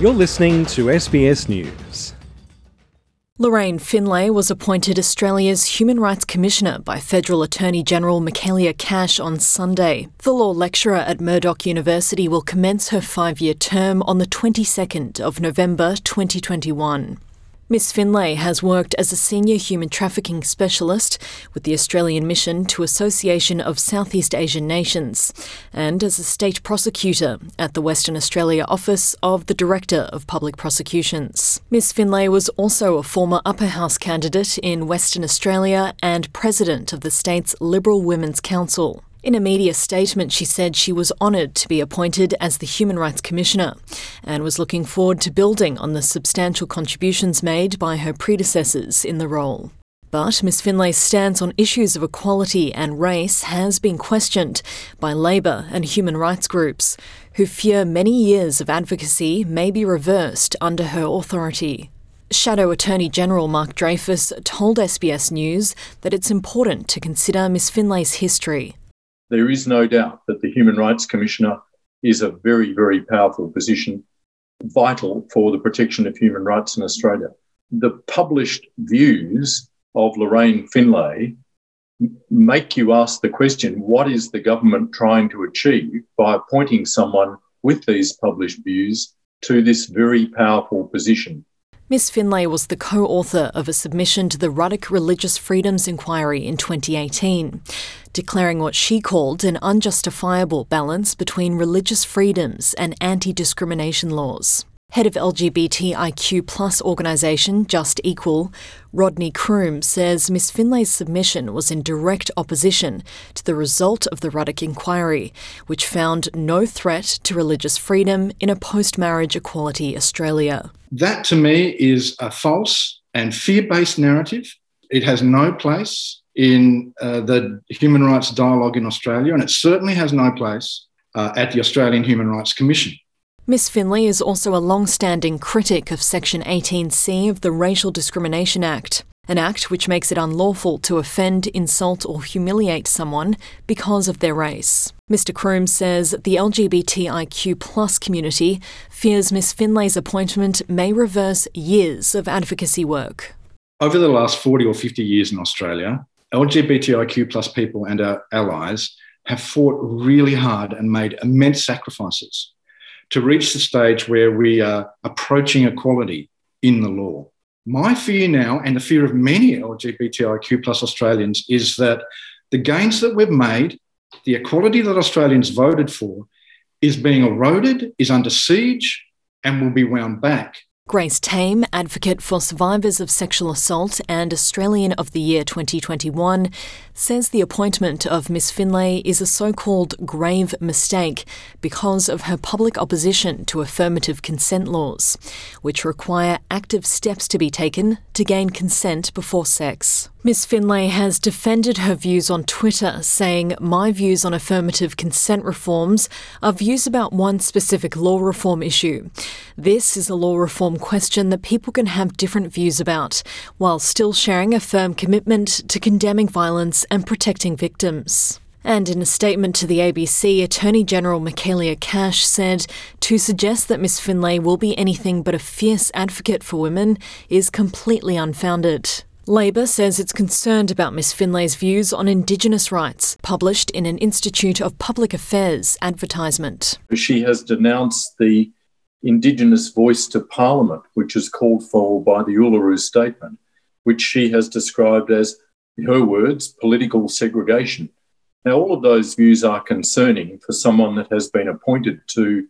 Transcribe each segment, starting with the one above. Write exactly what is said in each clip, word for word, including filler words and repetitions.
You're listening to S B S News. Lorraine Finlay was appointed Australia's Human Rights Commissioner by Federal Attorney-General Michaelia Cash on Sunday. The law lecturer at Murdoch University will commence her five-year term on the twenty-second of November twenty twenty-one. Miss Finlay has worked as a senior human trafficking specialist with the Australian Mission to Association of Southeast Asian Nations and as a state prosecutor at the Western Australia office of the Director of Public Prosecutions. Miss Finlay was also a former upper house candidate in Western Australia and president of the state's Liberal Women's Council. In a media statement, she said she was honoured to be appointed as the Human Rights Commissioner and was looking forward to building on the substantial contributions made by her predecessors in the role. But Miss Finlay's stance on issues of equality and race has been questioned by Labor and human rights groups, who fear many years of advocacy may be reversed under her authority. Shadow Attorney-General Mark Dreyfus told S B S News that it's important to consider Miss Finlay's history. There is no doubt that the Human Rights Commissioner is a very, very powerful position, vital for the protection of human rights in Australia. The published views of Lorraine Finlay make you ask the question, what is the government trying to achieve by appointing someone with these published views to this very powerful position? Miss Finlay was the co-author of a submission to the Ruddock Religious Freedoms Inquiry in twenty eighteen, declaring what she called an unjustifiable balance between religious freedoms and anti-discrimination laws. Head of L G B T I Q plus organisation Just Equal, Rodney Croom, says Miss Finlay's submission was in direct opposition to the result of the Ruddock inquiry, which found no threat to religious freedom in a post-marriage equality Australia. That, to me, is a false and fear-based narrative. It has no place in uh, the human rights dialogue in Australia, and it certainly has no place uh, at the Australian Human Rights Commission. Miss Finlay is also a long-standing critic of Section eighteen C of the Racial Discrimination Act, an act which makes it unlawful to offend, insult or humiliate someone because of their race. Mister Croom says the L G B T I Q plus community fears Miss Finlay's appointment may reverse years of advocacy work. Over the last forty or fifty years in Australia, L G B T I Q plus people and our allies have fought really hard and made immense sacrifices to reach the stage where we are approaching equality in the law. My fear now, and the fear of many L G B T I Q plus Australians, is that the gains that we've made, the equality that Australians voted for, is being eroded, is under siege, and will be wound back. Grace Tame, advocate for survivors of sexual assault and Australian of the Year twenty twenty-one, says the appointment of Miss Finlay is a so-called grave mistake because of her public opposition to affirmative consent laws, which require active steps to be taken to gain consent before sex. Miss Finlay has defended her views on Twitter, saying, "My views on affirmative consent reforms are views about one specific law reform issue. This is a law reform question that people can have different views about, while still sharing a firm commitment to condemning violence and protecting victims." And in a statement to the A B C, Attorney-General Michaelia Cash said to suggest that Miss Finlay will be anything but a fierce advocate for women is completely unfounded. Labor says it's concerned about Miss Finlay's views on Indigenous rights, published in an Institute of Public Affairs advertisement. She has denounced the Indigenous voice to Parliament, which is called for by the Uluru Statement, which she has described as, in her words, political segregation. Now, all of those views are concerning for someone that has been appointed to,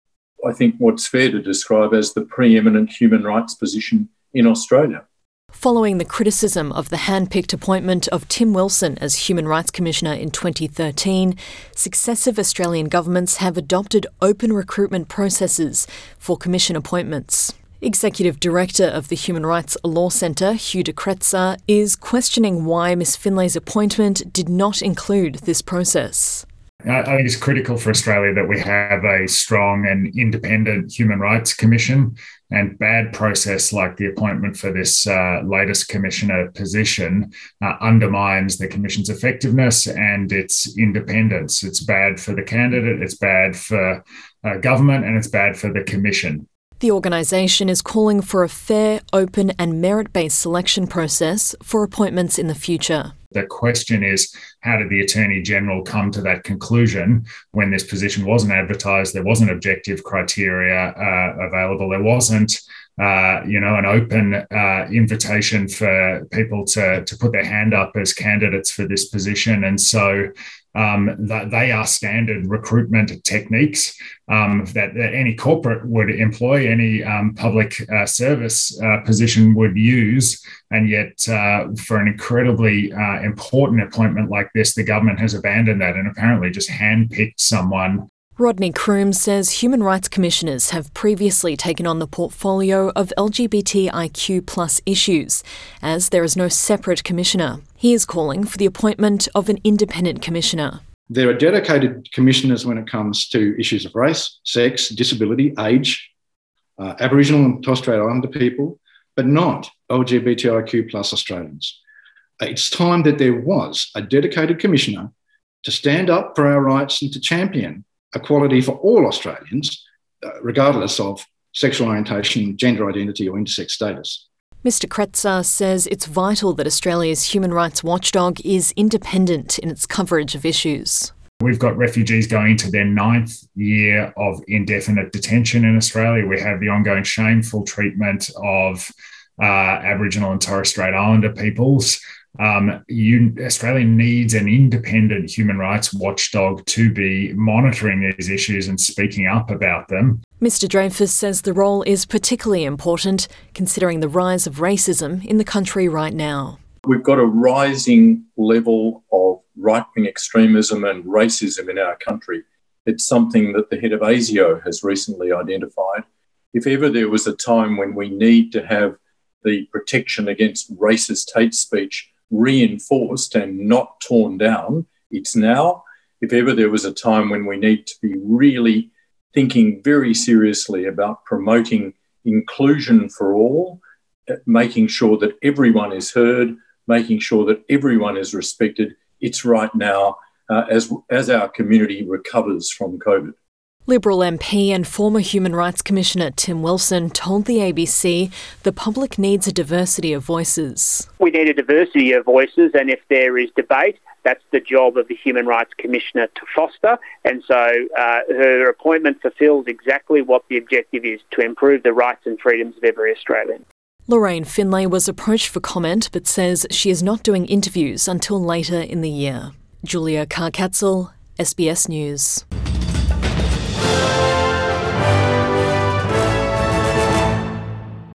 I think, what's fair to describe as the preeminent human rights position in Australia. Following the criticism of the hand-picked appointment of Tim Wilson as Human Rights Commissioner in twenty thirteen, successive Australian governments have adopted open recruitment processes for commission appointments. Executive Director of the Human Rights Law Centre, Hugh de Kretser, is questioning why Miss Finlay's appointment did not include this process. I think it's critical for Australia that we have a strong and independent Human Rights Commission, and bad process like the appointment for this uh, latest commissioner position uh, undermines the commission's effectiveness and its independence. It's bad for the candidate, it's bad for uh, government, and it's bad for the commission. The organisation is calling for a fair, open and merit-based selection process for appointments in the future. The question is, how did the Attorney-General come to that conclusion when this position wasn't advertised, there wasn't objective criteria uh, available, there wasn't uh, you know, an open uh, invitation for people to, to put their hand up as candidates for this position. And so um, that they are standard recruitment techniques um, that, that any corporate would employ, any um, public uh, service uh, position would use. And yet uh, for an incredibly uh, important appointment like this, the government has abandoned that and apparently just handpicked someone. Rodney Croom says human rights commissioners have previously taken on the portfolio of L G B T I Q plus issues, as there is no separate commissioner. He is calling for the appointment of an independent commissioner. There are dedicated commissioners when it comes to issues of race, sex, disability, age, uh, Aboriginal and Torres Strait Islander people, but not L G B T I Q plus Australians. It's time that there was a dedicated commissioner to stand up for our rights and to champion equality for all Australians, uh, regardless of sexual orientation, gender identity or intersex status. Mister Kretzer says it's vital that Australia's human rights watchdog is independent in its coverage of issues. We've got refugees going into their ninth year of indefinite detention in Australia. We have the ongoing shameful treatment of uh, Aboriginal and Torres Strait Islander peoples. Um, you, Australia needs an independent human rights watchdog to be monitoring these issues and speaking up about them. Mister Dreyfus says the role is particularly important considering the rise of racism in the country right now. We've got a rising level of right-wing extremism and racism in our country. It's something that the head of ASIO has recently identified. If ever there was a time when we need to have the protection against racist hate speech reinforced and not torn down, it's now. If ever there was a time when we need to be really thinking very seriously about promoting inclusion for all, making sure that everyone is heard, making sure that everyone is respected, it's right now uh, as, as our community recovers from COVID. Liberal M P and former Human Rights Commissioner Tim Wilson told the A B C the public needs a diversity of voices. We need a diversity of voices, and if there is debate, that's the job of the Human Rights Commissioner to foster. And so uh, her appointment fulfills exactly what the objective is, to improve the rights and freedoms of every Australian. Lorraine Finlay was approached for comment but says she is not doing interviews until later in the year. Julia Karkatzel, S B S News.